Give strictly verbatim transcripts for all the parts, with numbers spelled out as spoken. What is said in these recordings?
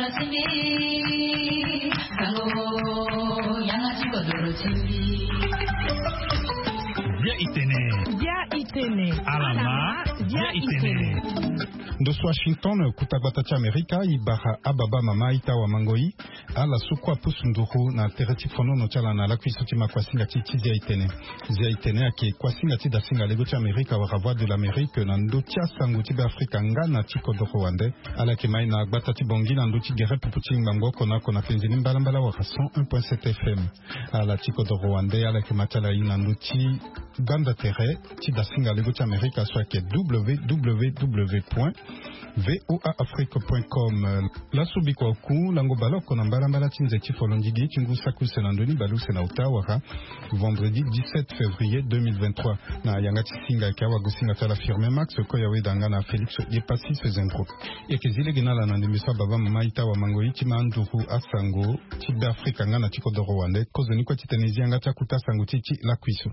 Dia itene. Dia itene. Alama. Dia itene. Dos Washington kutagbatacha Amerika ibara ababa mama itawa mangoi ala sukwa pusunduru na tereti fono no chala na la kwisoti makwasinga titi zia itene zia itene ake kwasinga tida singa lego cha Amerika wa voix de l'Amérique na ndotia sangu tibe Afrika ngana tiko do Rwanda ala kemai na gbatati bongi na ndoti gere puputi ngambo kona kona fenzini mbala mbala wa cent un point sept F M ala tiko do Rwanda ala kematala ina ndoti ganda tere tida singa lego cha Amerika soit ke w w w point voa afrique point com la subiko ku lango baloko na mbala mbala tinze tifolondigi tingu saku senandoni balu sena utawa vendredi dix-sept février deux mille vingt-trois na yangati singa kawa gusinga tala firme max ko yawe dangana Felix yepasi sezengro ekezile genala na ndemisa baba mama itawa mangoi timanduru asango tibe Afrika ngana tiko do Rwanda kozoni kwa titenezia ngata kutasango titi la kwiso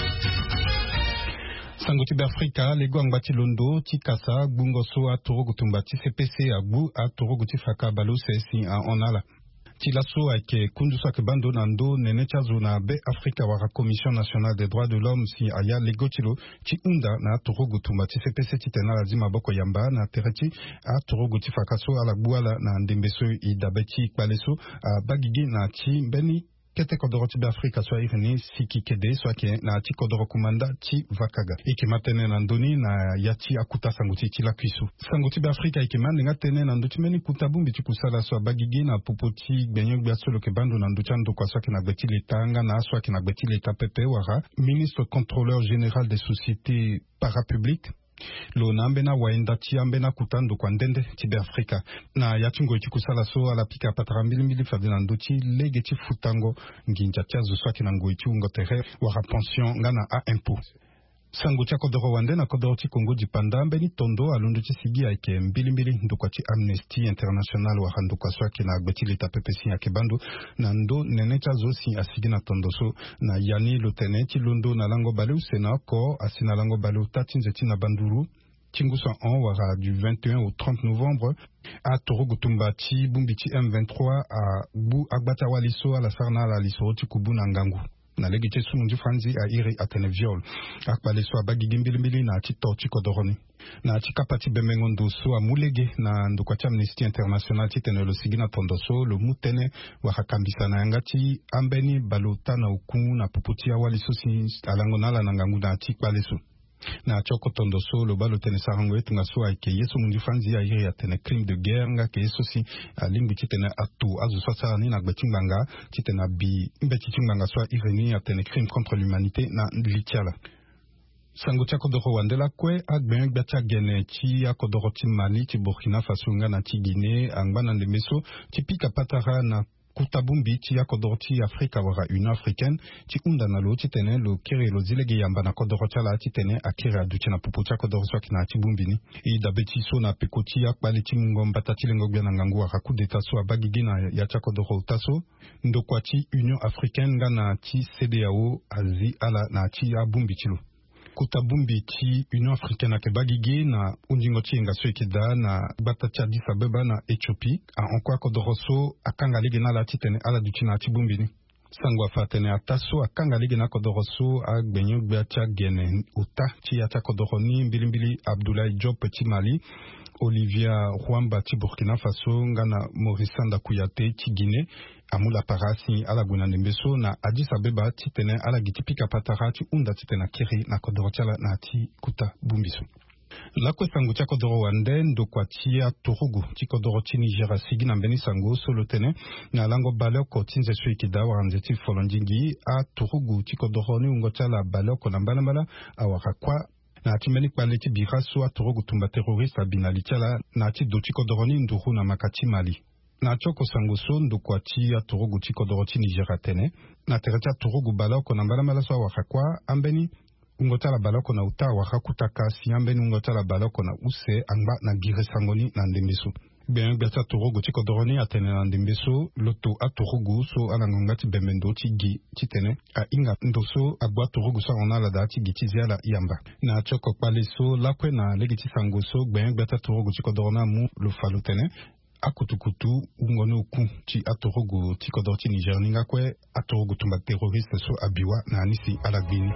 sango tibe Afrika lego angbati londo tikasa bungoso atoro gutumbati C P C agbu atoro gutifaka balo sesi a onala tilaso ake kundusa ke bando nando nene chazo na be Afrika wara Commission nationale des droits de l'homme si aya lego tilo ti unda na atoro gutumbati C P C titena lazima boko yamba na tereti atoro gutifaka so ala buala na ndembeso idabeti kwaleso bagigi na ti beni kete kodoro tibe Afrika so irini siki kede so ke na ti kodoro kumanda ti vakaga ike matene na ndoni na yati akuta sanguti ti la kwisu sanguti be Afrika ike mande ngatene na nduti meni kutabumbi ti kusala so bagigi na popoti gbenyo gba solo ke bando na nduti ando kwa so ke na gbeti letanga na so ke na gbeti leta pepe wara ministre contrôleur général des sociétés parapubliques lo nambena waenda tiambena kutando kwa ndende tibe Afrika na yatingo ichikusala so ala pika patara mbili mbili fadinando ti lege ti futango nginja tiazo swaki na ngoi tiungo tere wara pension ngana a impôt sango tia kodoro wande na kodoro ti Kongo di panda mbeni tondo alundu ti sigi aike mbili mbili ndukwa ti Amnesty International wara ndukwa swaki na agbeti leta pepesi ya kebando na ndo nene tiazo si asigi na tondo so na yani lotene ti londo na lango bale usena ko asina lango bale utati nzeti na banduru Tingusa un wara du vingt et un au trente novembre à Toro Gutumba ti bumbi ti M vingt-trois à bu agbata waliso ala sarna ala liso ti kubu na ngangu na legi ti sumundu franzi a iri atene viol akbale so abagigi mbili na ti to ti kodoroni na ti kapati bemengondo so amulege na ndukwa ti Amnesty International ti tene lo sigina tondo so lo mutene waka kambisa na yanga ti ambeni balota na uku na puputi awali so si alango nala na ngangu na ti kbale so na choko tondo so lo balo tene sarango etu nga so ake yeso mundi fanzi ya iri ya tene crime de guerre nga ke yeso si lingbi ti tene atu azu so sarani na gbetimbanga ti tene bi mbeti timbanga so iri ni ya tene crime contre l'humanité na litiala sango tia kodoro wandela kwe agben gbatia gene ti akodoro ti Mali ti Burkina Faso nga na ti Guinée angba na ndemeso ti pika patara na kutabumbi ti ya kodoro ti Afrika wara Union africaine ti unda na lo ti tene lo kere lo zilege yamba na kodoro ti ala ti tene akere aduti na pupu ti akodoro so aki na ti bumbini i dabe ti so na peko ti akpale ti mungo mbata ti lengo gbia na ngangu wara kude taso abagigi na ya ti akodoro taso ndokwa ti Union africaine nga na ti C D A O azi ala na ti abumbi ti lo kutabumbi ti Union africaine ake bagigi na undingo ti enga so ekeda na bata ti Addis Abeba na Ethiopie a onko akodoro so akanga lege na la ti tene ala duti na ti bumbini sango afa tene ataso akanga lege na kodoro so agbenyo gbia ti agene uta ti ya ti akodoro ni mbilimbili Abdoulaye Diop ti Mali Olivia Rwamba ti Burkina Faso ngana Maurice Sanda Kouyaté ti Guinée amula parasi ala guna ndembeso na Addis Abeba ti tene ala gitipika patara ti unda ti tene kiri na kodoro ti ala na ti kuta bumbiso la kwe sango ti akodoro wande ndokwa ti atorugu ti kodoro ti Nigeria sigi na mbeni sango solo tene na lango baloko ti nze so yeke da wara nze ti folondingi atorugu ti kodoro ni ungo ti ala baloko na mbalambala awara kwa na ti mbeni kpale ti bira so atoro gutumba terroriste abinali ti ala na ti do ti kodoro ni nduru na maka ti Mali na choko sango so ndokwa ti atorogu ti kodoro ti Nigeria tene na tere ti atorogu baloko na mbalambala so awara kwa ambeni ungotala baloko na uta waka kutaka si ambeni ungotala baloko na use angba na gire sangoni na ndembeso ben gbata torogo ti kodoroni atene na ndembeso loto atorogo so ala ngonga ti bemendo ti gi ti tene a inga ndoso agba torogo so ona la da ti gi ti ziala yamba na choko pale so lakwe na legi ti sango so ben gbata torogo ti kodorona mu lo falo tene akutukutu ungono ku ti atorogo ti kodorti Niger ninga kwe atorogo tumba terroriste so abiwa na anisi alagbini.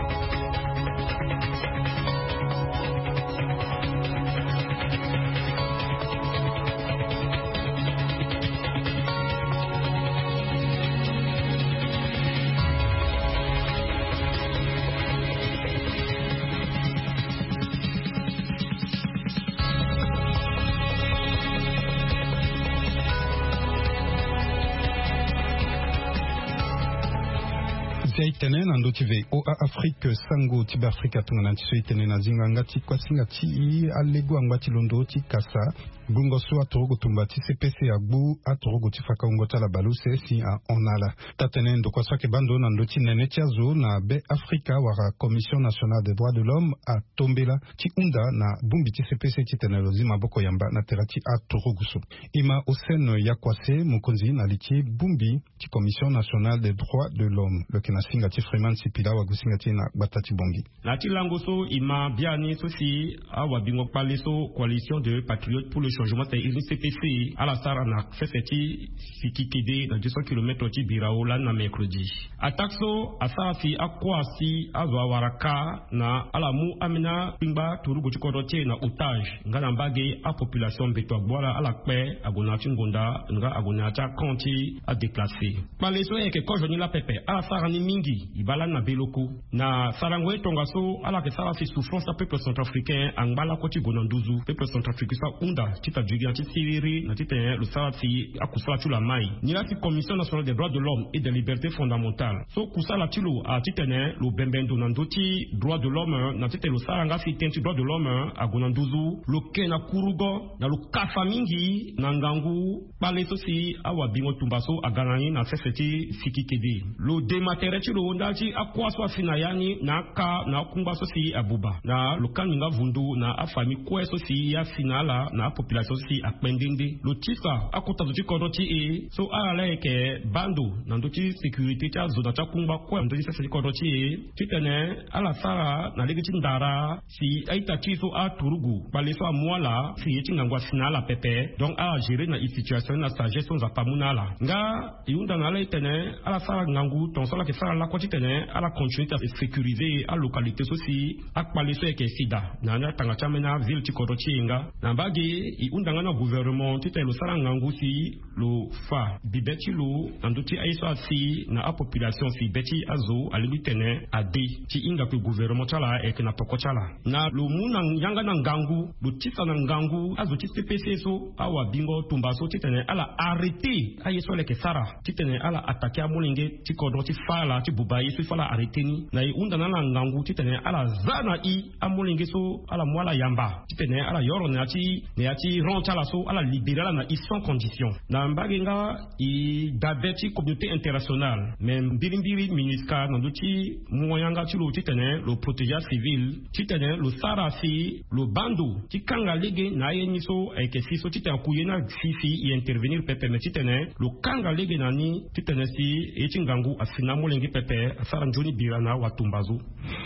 Itene na ndo tive o Afrique sango tiba Afrika tungana tiso itene na zinganga ti kwa singa ti alego angwati londo ti kasa bungo so atorogo tumba ti C P C agbu atorogo ti faka ungota la baluse si a onala tatene ndo kwa swake bando na ndo ti nene ti azo na be Afrika wara Commission nationale des droits de l'homme a tombela ti unda na bumbi ti C P C ti tene lozi maboko yamba na terati atorogo so ima oseno ya kwase mukonzi na liti bumbi ti Commission nationale des droits de l'homme le kena singa ti Freeman Sipila wa gusinga ti na batati bongi na ti lango so ima biani so si awa bingo pale so coalition de patriotes pour le changement c'est une C P C à la sara na feseti sikikede na deux cents kilomètres ti birao la na mercredi attaque so asara fi akwa si azwa waraka na alamu amina pingba turugo ti kodoti na otage ngana mbage a population beto gbora ala pe agona ti ngonda nga agona ta konti a déplacer pale so e ke ko joni la pepe ala sara ni mingi ibala na beloko na sarangwe tongaso ala ke sara fi souffrance a peuple centrafricain angala ko ti bonanduzu peuple centrafricain sa unda ti ta jugi ti siriri na ti ten le sara fi akusala tu la mai ni la ti commission nationale des droits de l'homme et des libertés fondamentales so kusala ti lo a ti tene lo bembendo na ndo ti droits de l'homme na ti te lo saranga fi ten ti droits de l'homme agonanduzu lo ke na kurugo na lo kafa mingi na ngangu pale so si awa bingo tumbaso aganani na fese ti fikikede lo dematere ti lo nda ti akwaso afina yani na ka na kumba so si abuba na lo kaninga vundu na afami kwe so si ya finala na population si akpendende lo tisa akota do ti kodo ti e so ala ke bando na ndo ti sécurité ti azona ti kumba kwe ndo ti fese ti kodo ti e ti tene ala sara na legi ti ndara si aita ti so a turugu pale so amwala si ti ngangwa finala pepe donc a gérer na situation na sagesse on za pamunala nga yunda na la tene ala sara ngangu ton sala ke sara la ko ti tene ala continuer à sécuriser a localité so si akpale so ke sida na na tanga chamena ville ti kodo ti nga na mbage i undanga na gouvernement ti tene lo sara ngangu si lo fa bibeti lo ando ti aiso si na a population si beti azo alibi tene ade ti inga ku gouvernement chala e ke na toko chala na lo muna yanga na ngangu lo tisa na ngangu azo ti C P C so awa bingo tumba so ti tene ala arrêter aiso le ke sara ti tene ala attaquer a molenge ti kodo ti fala ti bubayi so fala arrêter ni na i undana na ngangu ti tene ala zana i a molenge so ala mwala yamba ti tene ala yoro na ti ne ati ron chala so ala libérer na i sans condition na mbage nga i dabeti communauté internationale même birimbiri miniska na duti moyanga ti lo ti tene lo protéger civil ti tene lo sara fi lo bando ti kanga lege na ye ni so e ke si so ti tene kuye na fifi i intervenir pepe me ti tene lo kanga lege na ni ti tene si e ti ngangu asina molengi pepe asara njoni birana watumbazo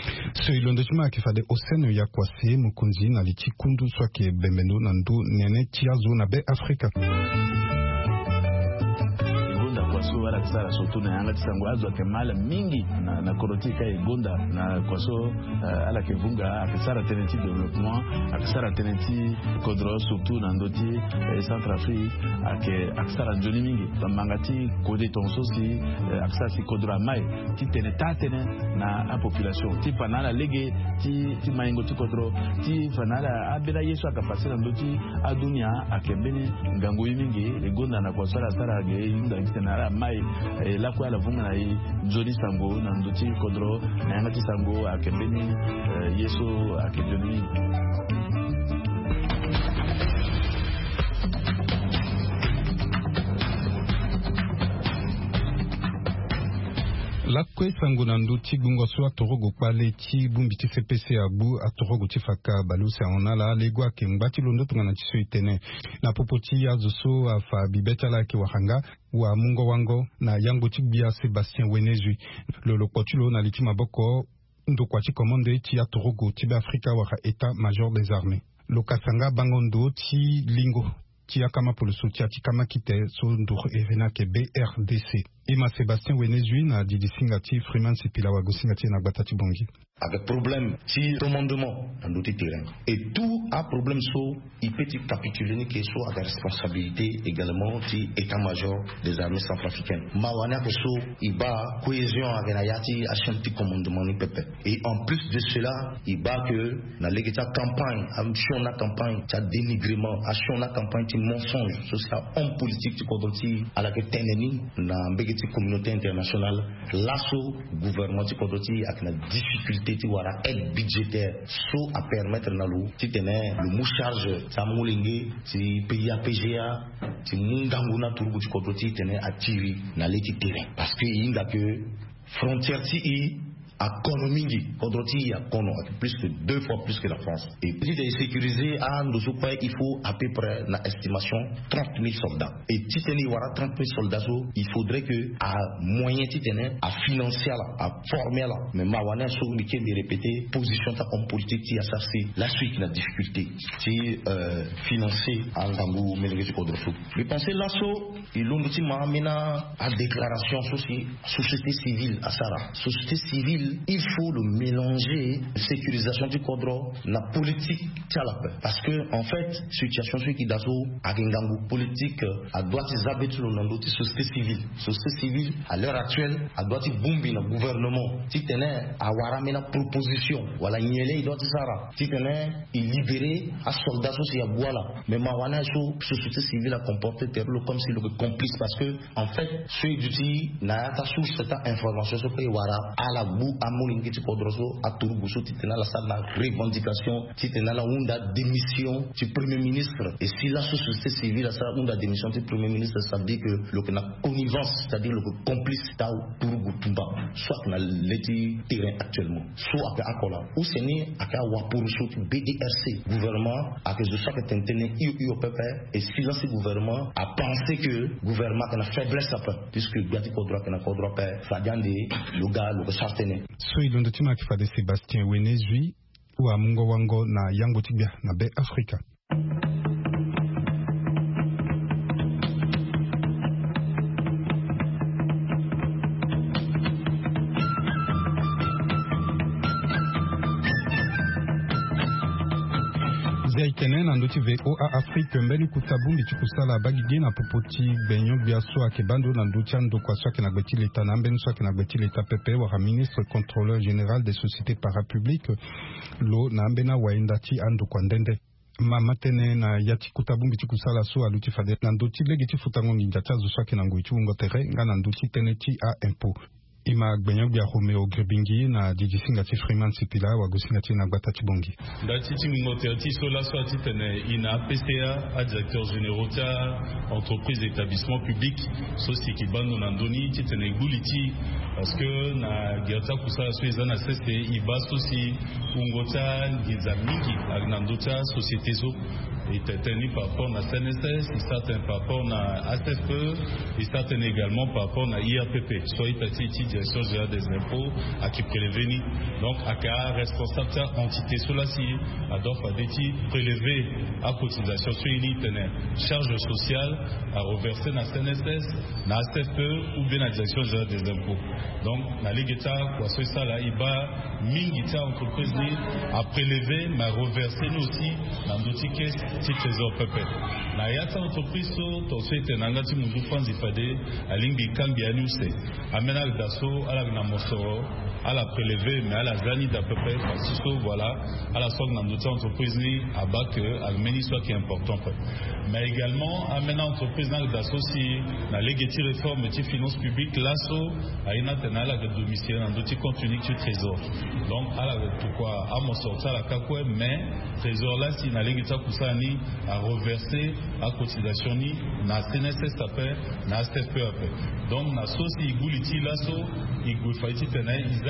so ilondo chuma ke fade oseno ya kwase mukunzi na liti kundu swake bembendo na ndu nene ti azo na be Afrika kwaso wala kisara soto na yanga tisango azwa ke mala mingi na na korotika e gonda na kwaso uh, ala ke vunga akisara tenenti development akisara tenenti kodro surtout na ndoti e Centrafrique ake akisara njoni mingi mangati kode tonso si uh, akisara si kodro mai ti tene tatene na a population ti panala lege ti ti maingo ti kodro ti fanala abela yesu akapasira ndoti adunia akembeni ngango mingi e gonda na kwaso ala sara ge inda kitena mai eh, la kwa la vunga na i joli sango na ndoti kodro na yanga ti sango akembeni eh, yeso akejoni la kwe sango na ndu ti gungo so atorogo pale ti bumbi ti C P C agbu atorogo ti faka baluse onala legwa ke ngbati londo tungana ti so itene na popo ti azo so afa bibeta la ke wahanga wa mungo wango na yango ti bia Sébastien Wenezui lolo potulo na liti maboko ndo kwa ti commande ti atorogo ti be Afrika waka état major des armées lo kasanga bangondo ti lingo tia kama poloso tia tikama kite so ndur evena ke B R D C. Ima Sébastien Wenezui na didi singati Freeman Sipila wa gosingati na batati bongi. Avec problème si commandement dans d'autres terrains et tout a problème so il peut capituler ni que so avec responsabilité également ti état-major des armées centrafricaines mawana que so il bat cohésion avec la yati a chanti commandement ni pepe et en plus de cela il bat que na l'égita campagne am chona campagne ta dénigrement a chona campagne ti mensonge so ça homme politique ti kodoti à la que teneni na mbegeti communauté internationale l'assaut gouvernement ti kodoti avec la difficulté ti wara aide budgétaire so à permettre na lu ti tene le mouchage sa molingi ti pays A P G A ti mungangu na turgu ti kodoti tene atiri na leki terrain parce que inga que frontière ti i à Konomingi, Kodroti, à Kono, plus que deux fois plus que la France. Et petit et sécurisé, à Ndosoupa, il faut à peu près, la estimation, trente mille soldats. Et Titani Wara, trente mille soldats, il faudrait que, à moyen Titane, à financer, à former, mais Mawana, sur le week-end, de répéter, position ta comme politique, qui a ça, c'est la suite, la difficulté, qui euh, financer, en Gangou, Mélengue Kodrofou. Mais pensez l'assaut, et l'outil m'a amené à déclaration, société civile, à Sarah. Société civile, il faut le mélanger sécurisation du cadre la politique parce que en fait situation sur qui daso à Gengangu politique à droite zabet sur le nom de société civile société civile à l'heure actuelle à droite bombi le gouvernement si tenait à warame la proposition voilà nyele il doit sara si tenait il libérer à soldats aussi à voilà mais mawana so société civile a comporté terror comme si le complice parce que en fait ceux du na ta source cette information sur que wara à la boue amolingi ti kodroso aturuguso titena la salle la revendication titena la unda démission du premier ministre et si la société civile la salle unda démission du premier ministre ça veut dire que le na connivence c'est-à-dire le complice ta turugutumba soit na leti terrain actuellement soit à akola ou seni aka wapuruso B D R C gouvernement à que de chaque tentene I O P P et silence gouvernement a pensé que gouvernement a faiblesse après puisque gati kodro kana kodro pe fadiande le gars le chartené so ilondo tima kifade Sébastien Wenezui wa mungo wango na yango tibia na be Afrika. Zaitenen andoti V O A Afrique mbeli kutabumbi chikusala bagigi na popoti benyo biaso akebando na ndutia ndokwa swake na gbeti leta na mbeni swake na gbeti leta pepe wa ministre contrôleur général des sociétés parapubliques lo na mbena waindati andokwa ndende mama tene na yati kutabumbi chikusala so aluti fade na ndoti legiti futango nginjata zo swake na ngoichu ngotere ngana nduti tene ti a impôt ima gbenyogya Romeo Grebingi na dijisinga ti Freeman Sipila wa gosinga ti na gbata bongi ndati ti mingote ti sola so ati tene ina P C A a directeur généraux ta entreprise établissement public so si ki bando na ndoni ti tene guliti parce que na gerta kusala so ezana sese iba so si ungota ngiza mingi na ndota société so était tenu par rapport à C N S S, il certains par rapport à A C F E, il certains également par rapport à I R P P, soit il était direction générale des impôts, à qui prélever, donc à qui responsable de entité sur la C I, à doit prélever à cotisation sur une charge sociale à reverser dans C N S S, dans A C F E ou bien la direction générale des impôts. Donc, dans les guettars, quoi, c'est ça là, il va mille entreprises à prélever, mais à reverser nous aussi dans d'autres caisses. Si trésor pepe na yata entreprise so to so ite nanga ti mundu fanzi fade alingi kambi anuse amena daso ala na mosoro ala prélever mais ala zani da pepe parce que voilà ala sok na notre entreprise ni abak almeni soit qui est important mais également amena entreprise na daso si na legeti réforme ti finance publique laso aina tenala de domicile na doti compte unique du trésor donc ala pourquoi à mosoro la kakwe mais trésor là si na legeta kusani à reverser à cotisation ni na C N S S après na A C F E après donc na sosi iguliti laso igul faiti tena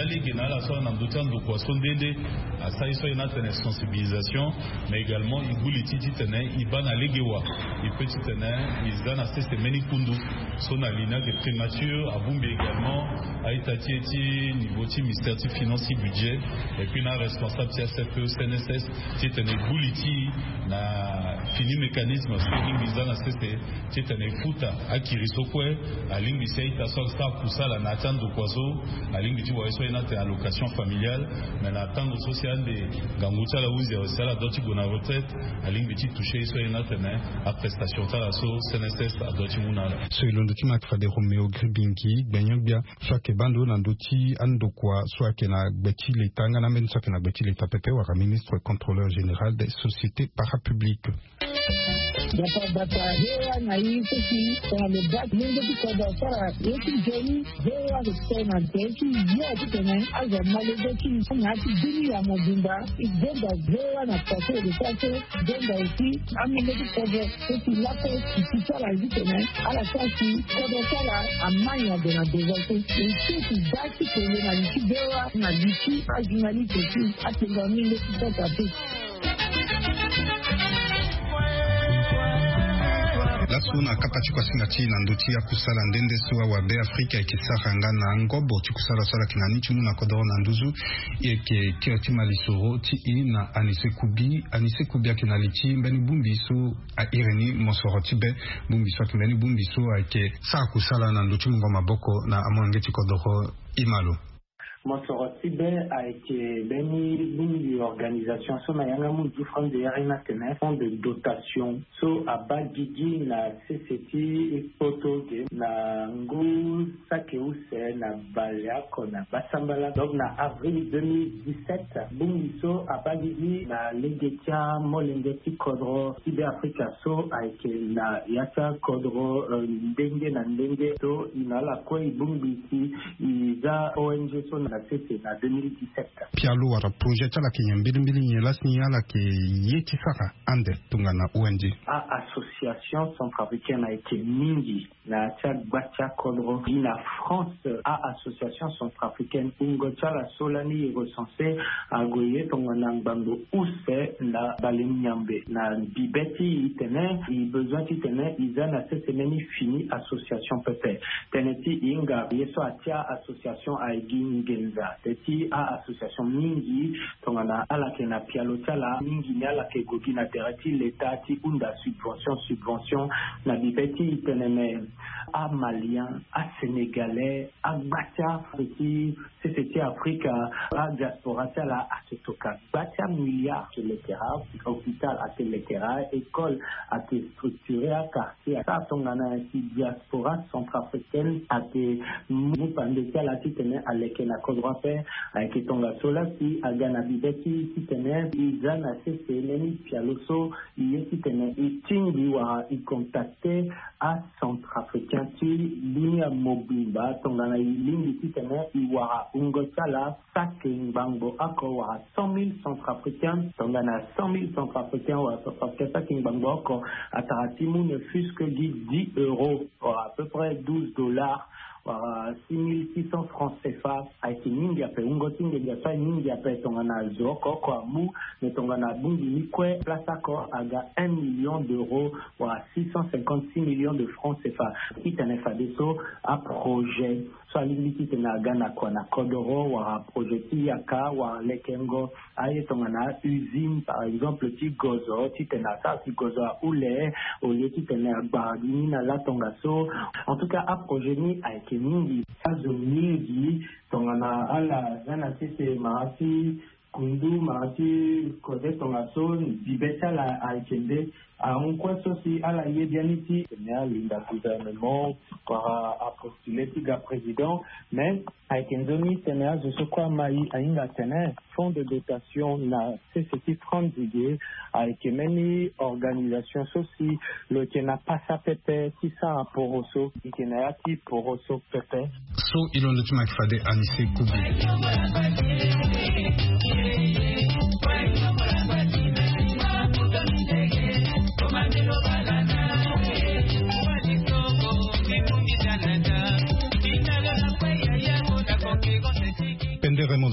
Gali Genala soit dans d'autres de poisson d'aider à ça il soit une sensibilisation mais également il goûte titi tenait il ban à l'égewa il peut tenir il donne à ces meni kundu son alina de prémature à Bumbi également à Itati eti niveau ti ministère ti financier budget et puis na responsable ti C F E C N S S ti tenait gouliti na fini mécanisme sur mise dans la C C ti tenait futa à kirisokwe à lingi seita sol sta kusa la natan do kwazo à lingi ti wa so ina te allocation familiale mais la tando social de ganguta la uzi au sala doti gona retraite à lingi ti toucher so ina te à prestation ta la so C N S S a doti munala so ilondo ti mak fade Romeo Gribingi gbenyobia so ke bando na ndoti andokwa so ke na gbeti leta ngana men so ke na gbeti leta pepe wa ministre contrôleur général des sociétés parapubliques. Data data hewa na hii sisi kwa mebaki mungu tukoda sara yeki jeni hewa kusema teki ya kitene aza malegoki na kidini ya mobimba igenda hewa na pato de pato genda usi amene tukoda sisi lapo kitara zitene ala kasi koda sara amanya de na devote sisi dati kwenye na likibewa na liki ajinali teki atenga mingi tukoda teki. Laso na kapati kwa singati na ndoti ya kusala ndende suwa wa be Afrika ikisaranga na ngobo chikusala sala kinani chimu na kodoro na nduzu yeke kioti malisoro ti i na anise kubi anise kubi akinaliti mbeni bumbiso a ireni mosoro tibe bumbiso akimbeni bumbiso ake sa kusala na ndoti mungo maboko na amwangeti kodoro imalo. Mosorotibe a été béni d'une organisation so na yanga mu différent de yarina tena fond de dotation so abadiji na C C T potoge na ngu sakeuse na baliako na basambala donc na avril deux mille dix-sept bungiso abadiji na legetia molengeti kodro Sud Africa so a été na yata kodro ndenge na ndenge so inala kwa ibungisi iza O N G so na C C na deux mille dix-sept. Pialo wara projet la ki mbili mbili nyela sinya la ki yeti saka ande tunga na O N G. A association centrafricaine a été mingi na tchak bacha kodro na France a association centrafricaine ungocha la solani recensé a goye tunga na mbambo use na balemiambe na bibeti itene i besoin itene izana C C meni fini association pepe teneti inga yeso atia association a gingenza teti a association mingi tongana ala kena pialo tala mingi ni ala ke gogi na terati l'état ti unda subvention subvention na bibeti teneme a malien a sénégalais a batia petit c'était Afrique a diaspora tala a toka batia milliards sur le terrain hôpital a le terrain école a été structuré à quartier a tongana ti diaspora centrafricaine a été mu pandeka la ti tene aleke na kodro avec tonga sola si agana bibeti kitene izana sese neni pialoso yeti tene itingi wa i contacter à centrafricain ti dunia mobimba tonga na lingi kitene iwa ungotala sakingbango ako wa cent mille centrafricains tonga na cent mille centrafricains wa sakingbango ako ataratimu ne fût que dix euros à peu près douze dollars Uh, six mille six cents francs C F A a été mingi ape ungoti nge sa mingi ape tongana zoko kwa mu ne tongana bungi nikwe place ako aga un million d'euros ou à six cent cinquante-six millions de francs C F A qui tenait fadeso a projet soit limiti tena gana kwa na kodoro ou a projet ti yaka ou a lekengo aye tongana usine par exemple ti gozo ti tena sa ti gozo a oule au lieu ti tena bagini na la tongaso en tout cas a projet ni a mingi azo mingi tongana ala zana sese marasi kundu marasi kode tongaso bibeta la aikende a un kwaso si ala yebianiti tena linda gouvernement para a postuler tiga président mais aikendoni tena je sais quoi mai ainga tena fonds de dotation na C C T trente idées avec many organisations aussi le tena passa pepe ti sa poroso ikena ti poroso pepe so ilo le tuma fade anise kubi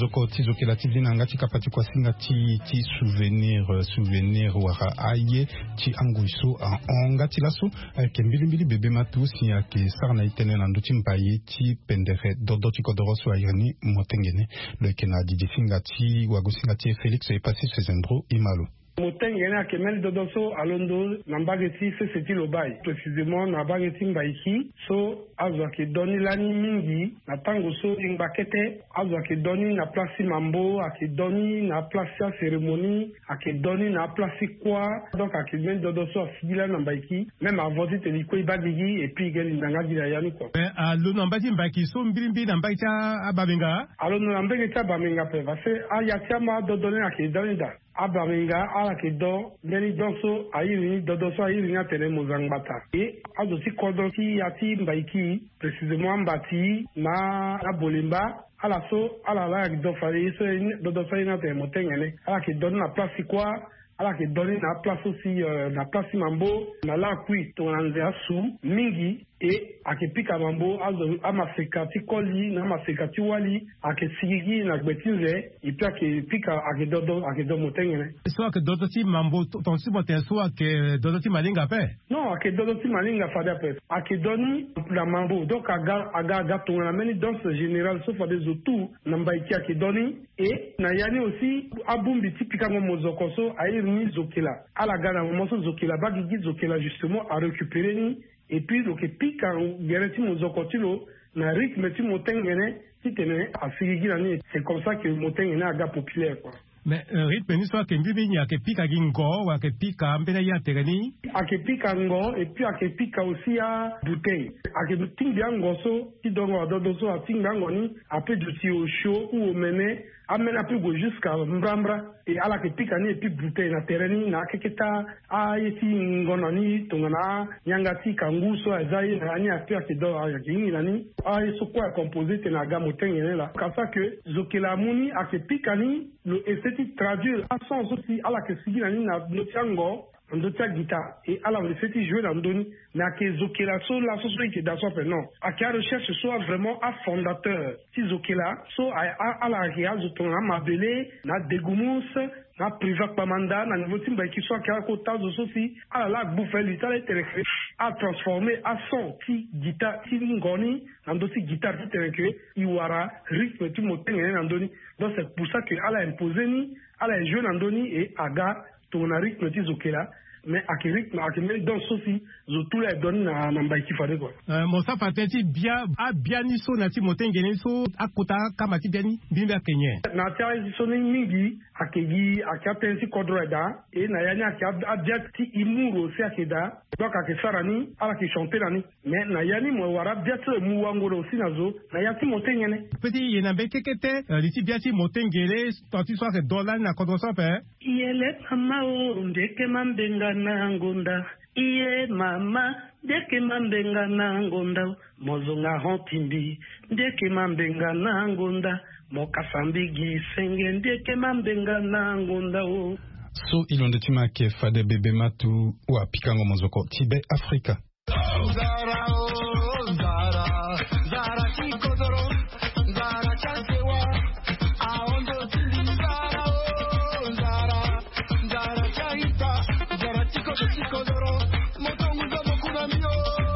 mozoko tizokela tivina ngati kapati kwa singa ti ti souvenir souvenir wara aye ti anguiso a ngati laso ke mbili mbili bebe matu si ya ke sarna itene na nduti mbaye ti pendere dodo ti kodoro so ayani motengene le kena di singa ti wagusinga ti Félix e passé ce zendro imalo Motengene a kemel dodoso alondo nambageti se seti lobai précisément nambageti mbaiki so azwa ke doni lani mingi na tango so imbakete azwa ke doni na plasi mambo a ke doni na plasi a cérémonie a ke doni na plasi kwa donc a kemel dodoso a sigila nambaiki même avant de te liko ibagigi et puis geli ndanga dila yani quoi mais alo nambati mbaki so mbimbi nambaki ababenga alo nambageti ababenga pe parce que a yakiama dodone a ke doni da Abaminga ala ke do ngeni donso ayiri dodoso ayiri nga tene mozangbata et adosi kodonti ati mbaiki précisément mbati na na bolimba ala so ala la do fari so dodoso ina tene motengene ala ke don na place quoi ala ke doni na place aussi euh, na place mambo na la kui to nanzea su mingi et akipika mambo azo amasekati koli na amasekati wali akesigigi na gbetinze et puis akipika akedodo akedo motengene so akedodo ti mambo ton si bote so akedodo ti malinga pe non akedodo ti malinga fada pe akedoni la mambo donc aga aga gato na meni danse générale so fade zotu namba iki akedoni et na yani aussi abumbi tipika ngo mozoko so ayirni zokela ala gana moso zokela bagigi zokela justement à récupérer ni et puis donc pique en garantie mozokotilo na rythme ti motengene ti tene afigi nani c'est comme ça que motengene aga populaire quoi mais uh, rythme ni so ke mbibi nya ke pika gingo wa ke pika mbele ya tegani ake pika ngo et puis ake pika aussi à bouteille ake tingi ngo so ti dongo dodo so atinga ngo ni après du ti au chaud ou au mené amena plus go jusqu'à mbrambra et ala ke pika ni et puis bouteille na tereni na keketa a yeti ngono ni tongana nyanga ti kangu so azai na ni api ake do ya kingi nani a so quoi composé te na gamo tengene la comme ça que zokela muni ake pika ni le esthétique traduire à sens aussi ala ke sigi nani na notiango ndotia guitare et ala le fait jouer dans doni na ke zokela so la so so ke dans son non a ke recherche soit vraiment un fondateur si zokela so a ala réal zoton na mabele na degumus na privat pamanda na niveau timba qui soit ka ko tazo so si ala la bouffer l'itali télécré a transformé à son ti guitare ti ngoni ndosi guitare ti télécré iwara rythme ti motengene na ndoni donc c'est pour ça que ala imposé ni ala jouer na ndoni et aga ton rythme ti zokela mais à quel rythme à quel dans ceci zo tout les donne na na mbaiki fade quoi euh mon ça patenti bien a bien ni so na ti motengene so akota kama ti biani bimba kenye na tia so ni mingi akegi akatensi kodroda et na yani akabia ti imuro si akeda donc akesarani ala ki chanter nani mais na yani mo wara bien te mu wangoro aussi nazo na yati motengene petit yena bekekete li ti biati motengele tanti so ke dollar na kodrosa pe yele amao ndeke mambenga na ngonda iye mama ndeke mambenga na ngonda mozonga hontindi ndeke mambenga na ngonda mokasambigi senge ndeke mambenga na ngonda o so ilonde tima ke fade bebe matu wa pikango mozoko tibe Afrika zara o zara zara ikodoro zara chansewa aondo tilizara o zara zara chaita zara chikodo chikodoro motongu domo kunamio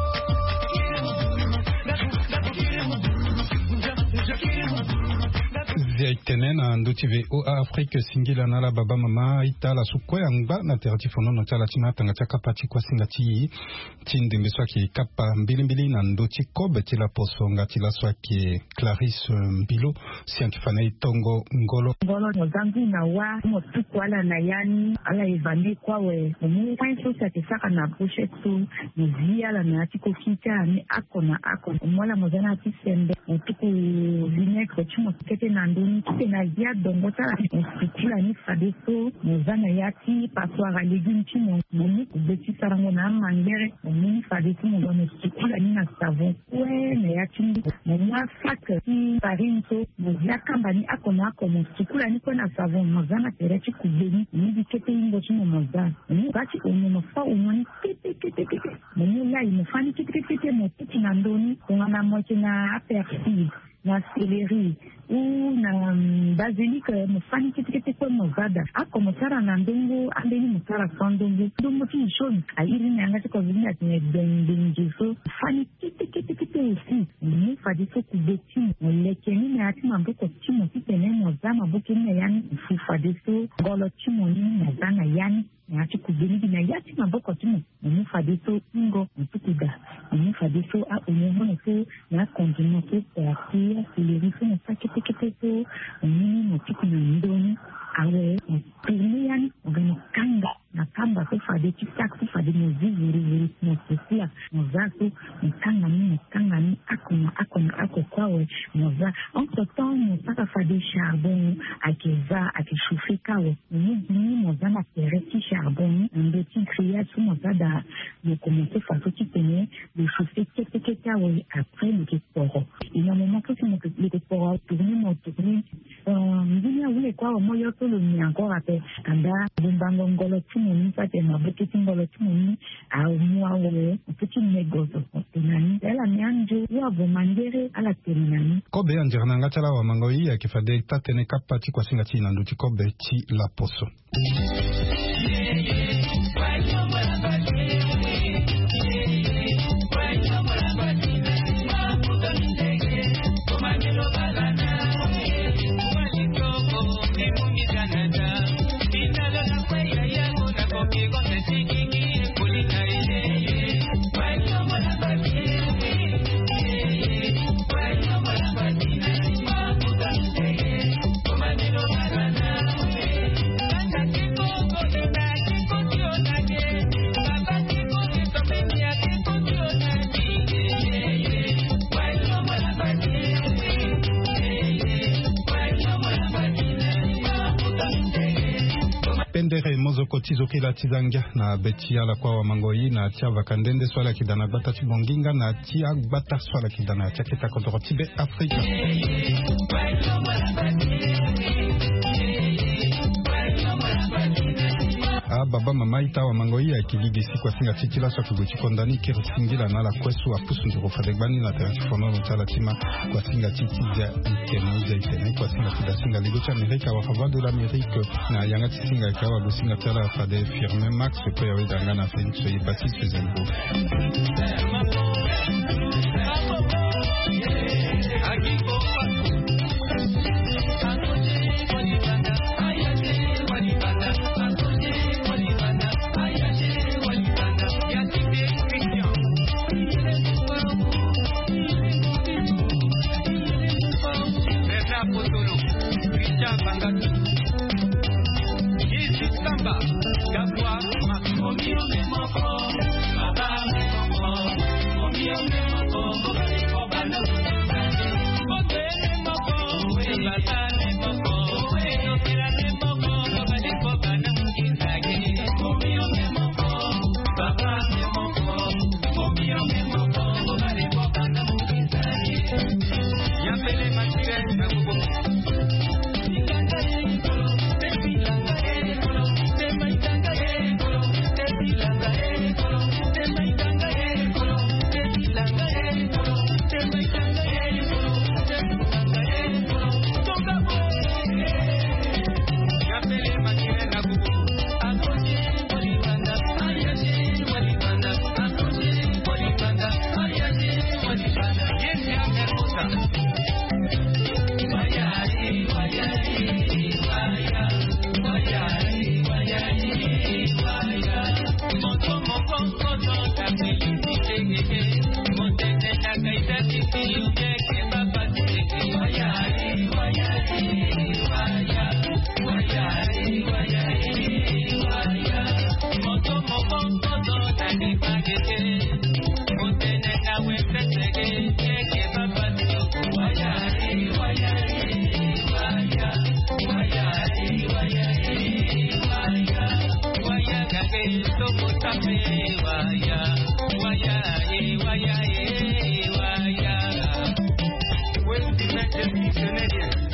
Ziaitene na ndotive o Afrique singila na la baba mama itala sukwa yangba na terati fono no tala tina tanga chaka pati kwa singati tinde mbeswa ki kapa mbili mbili na ndoti kobe tila posonga tila swaki Clarisse Mbilo siantifana itongo ngolo ngolo nozangi na wa motuku ala na yani ala evandi kwa we mu kwanso sa tisaka na pushe tu mzia la na tiko kita ni ako na ako mola mozana tisembe motuku vineko chimo kete na ndoni kete na dia dongo tala msikula ni fadeso mozana yati paswara legime chimo moni kubeti sarango na mangere moni fadeso mozana msikula ni na savon we na yati mwa fak ti parinto mozia kambani ako na ako msikula ni kwa na savon mozana terechi kubeni ni kete ingo chimo mozana ni bati omo fa omoni kete kete kete moni la imofani kete kete motiki na ndoni kuna moche na aperçu na céleri u na basilique mfani kitu kitu kwa mozada ako motara na ndongo ambeni motara sondongo ndongo tinshoni airi nyanga kwa vile atine bendengiso fani kitu kitu kitu usi ni fadiso kubeti molekeni na ati mambo kwa timo kitene mozama bokeni yani fadiso golo timo ni mozana yani na ati kubeni na yati mambo kwa timo ni fadiso ngo mtukuda ni fadiso a unyeho ne na continue kwa pia silirifu na sakete kete ni mtuku na ndoni awe yani organikanga na kamba kwa de tiktak kwa de muziki vile na sisia muzako mkanga ni mkanga ni akona akona ako kwawe muza onto tomo saka fade charbon akiza akishufika we ni ni muza na pereti charbon ndo tikria tu muza da de commencer façon qui tenait de chauffer quelque quelque we après le sport il y a un moment que c'est le sport tourner mon tourner euh ndinya we kwa moyo to le mi encore après kanda bumbango ngolo timo pate mabuti ngolo timo au mwawe petit negozo tunani ela mianjo wa bomangere ala tenani kobe anjerana ngatala wa mangoi akifade tatene kapati kwa singa china nduti kobe chi la poso pendere mozo kotizo kila tizanga na betia la kwa wa mangoi na tia vakandende swala kidana bata tibonginga na tia bata swala kidana tia kita kontro tibe Afrika a baba mama ita wa mangoi ya kiligi si kwa singa tikila so kugochi kondani kiri singila na la kwesu wa pusu ndiro fadegbani na teratifono nutala tima kwa singa titija ikeno ja ikeno kwa singa fida singa ligocha Amerika wa havadu la Amerika na yanga tisinga kawa gusinga tala fade firme max kwa ya wedanga na fencho yi bati fezembo Where's the